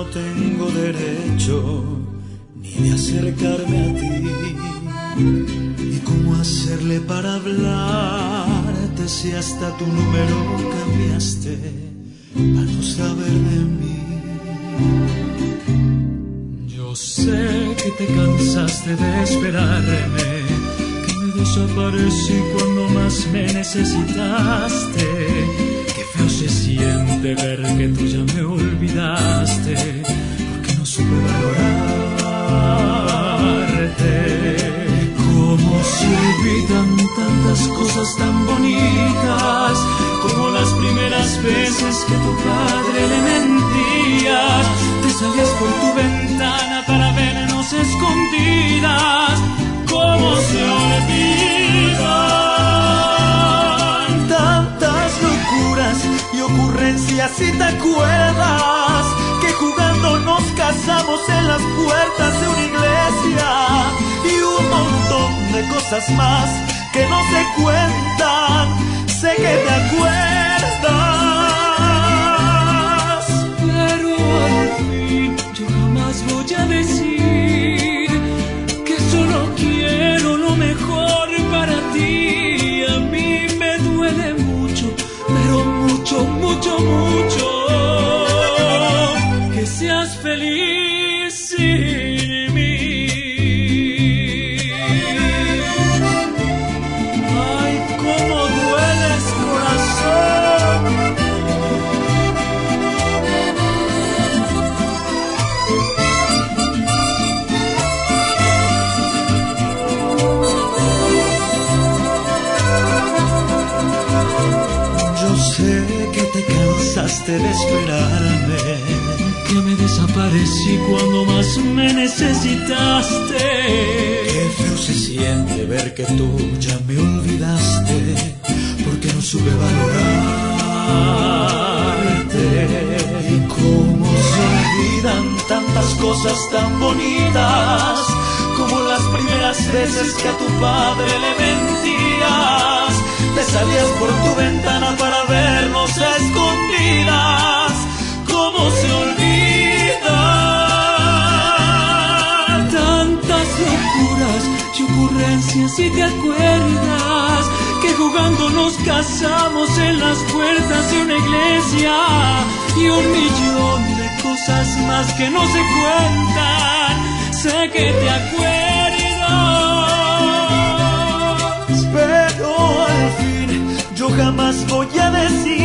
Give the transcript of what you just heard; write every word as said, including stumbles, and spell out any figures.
tengo derecho ni de acercarme a ti. ¿Y cómo hacerle para hablarte si hasta tu número cambiaste para no saber de mí? Yo sé que te cansaste de esperarme, que me desaparecí cuando más me necesitaste. Qué feo se siente ver que tú ya me olvidaste, porque no supe valorarte. Cómo se olvidan tantas cosas tan bonitas, como las primeras veces que tu padre le mentías. Te salías por tu ventana para vernos escondidas. Cómo se olvidan tantas locuras y ocurrencias, si te acuerdas que jugando nos casamos en las puertas de una iglesia, y un montón de cosas más que no se cuentan. Sé que te acuerdas, pero al fin yo jamás voy a decir que solo quiero lo mejor para ti. A mí me duele mucho, pero mucho, mucho, mucho, que seas feliz sin mí. De esperarme, que me desaparecí cuando más me necesitaste. Qué feo se siente ver que tú ya me olvidaste, porque no supe valorarte. Y cómo se olvidan tantas cosas tan bonitas, como las primeras veces que a tu padre le mentías. Te salías por tu ventana para vernos a escondidas. ¿Cómo se olvida tantas locuras y ocurrencias, si te acuerdas que jugando nos casamos en las puertas de una iglesia, y un millón de cosas más que no se cuentan? Sé que te acuerdas, pero al fin yo jamás voy a decir